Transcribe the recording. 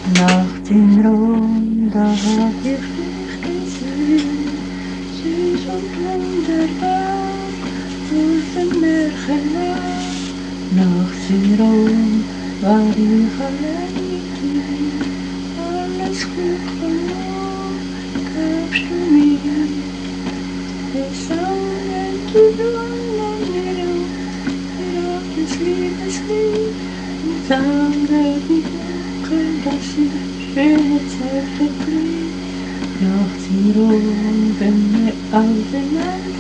Nachts in Rom, da hab ich dich gesehen, süß und wunderbar, durch den Märchenland. Nachts in Rom war ich allein mit dir, alles Glück verloren, gabst du mir. Wir sangen die Blumen hinauf, wir das Liebeslied, und sangen die Wolken, dass sie schöne Zeit verblieb. Nachts in Rom, wenn wir auseinander